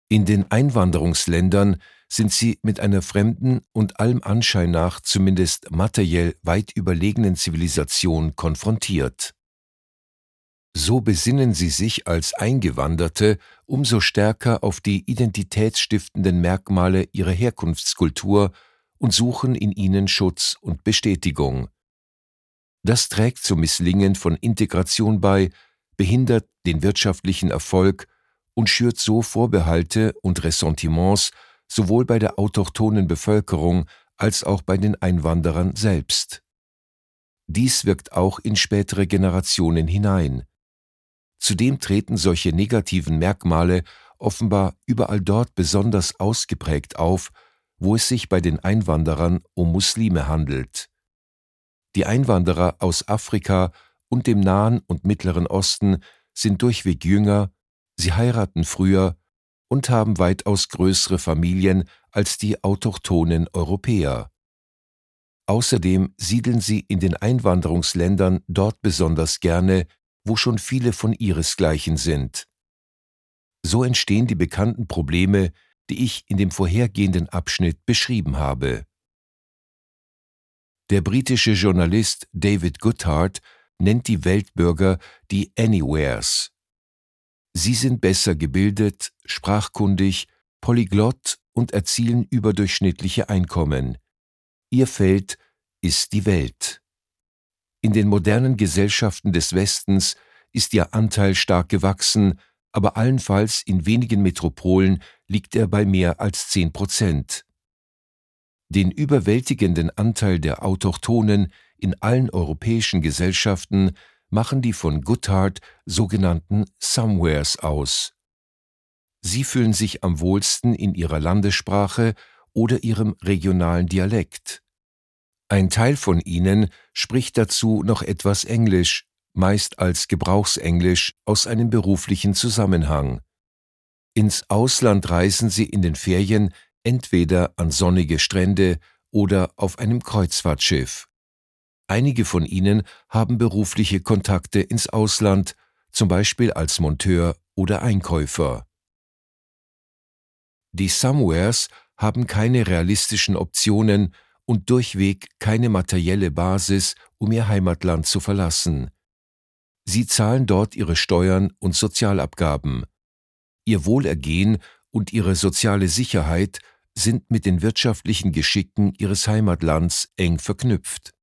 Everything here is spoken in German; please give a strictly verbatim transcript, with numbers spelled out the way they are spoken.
In den Einwanderungsländern sind sie mit einer fremden und allem Anschein nach zumindest materiell weit überlegenen Zivilisation konfrontiert. So besinnen sie sich als Eingewanderte umso stärker auf die identitätsstiftenden Merkmale ihrer Herkunftskultur und suchen in ihnen Schutz und Bestätigung. Das trägt zum Misslingen von Integration bei, behindert den wirtschaftlichen Erfolg und schürt so Vorbehalte und Ressentiments sowohl bei der autochthonen Bevölkerung als auch bei den Einwanderern selbst. Dies wirkt auch in spätere Generationen hinein. Zudem treten solche negativen Merkmale offenbar überall dort besonders ausgeprägt auf, wo es sich bei den Einwanderern um Muslime handelt. Die Einwanderer aus Afrika und dem Nahen und Mittleren Osten sind durchweg jünger, sie heiraten früher und haben weitaus größere Familien als die autochthonen Europäer. Außerdem siedeln sie in den Einwanderungsländern dort besonders gerne, wo schon viele von ihresgleichen sind. So entstehen die bekannten Probleme, die ich in dem vorhergehenden Abschnitt beschrieben habe. Der britische Journalist David Goodhart nennt die Weltbürger die Anywheres. Sie sind besser gebildet, sprachkundig, polyglott und erzielen überdurchschnittliche Einkommen. Ihr Feld ist die Welt. In den modernen Gesellschaften des Westens ist ihr Anteil stark gewachsen, aber allenfalls in wenigen Metropolen liegt er bei mehr als zehn Prozent. Den überwältigenden Anteil der Autochthonen in allen europäischen Gesellschaften machen die von Goodhart sogenannten Somewheres aus. Sie fühlen sich am wohlsten in ihrer Landessprache oder ihrem regionalen Dialekt. Ein Teil von ihnen spricht dazu noch etwas Englisch, meist als Gebrauchsenglisch aus einem beruflichen Zusammenhang. Ins Ausland reisen sie in den Ferien entweder an sonnige Strände oder auf einem Kreuzfahrtschiff. Einige von ihnen haben berufliche Kontakte ins Ausland, zum Beispiel als Monteur oder Einkäufer. Die Somewheres haben keine realistischen Optionen und durchweg keine materielle Basis, um ihr Heimatland zu verlassen. Sie zahlen dort ihre Steuern und Sozialabgaben. Ihr Wohlergehen und ihre soziale Sicherheit sind mit den wirtschaftlichen Geschicken ihres Heimatlands eng verknüpft.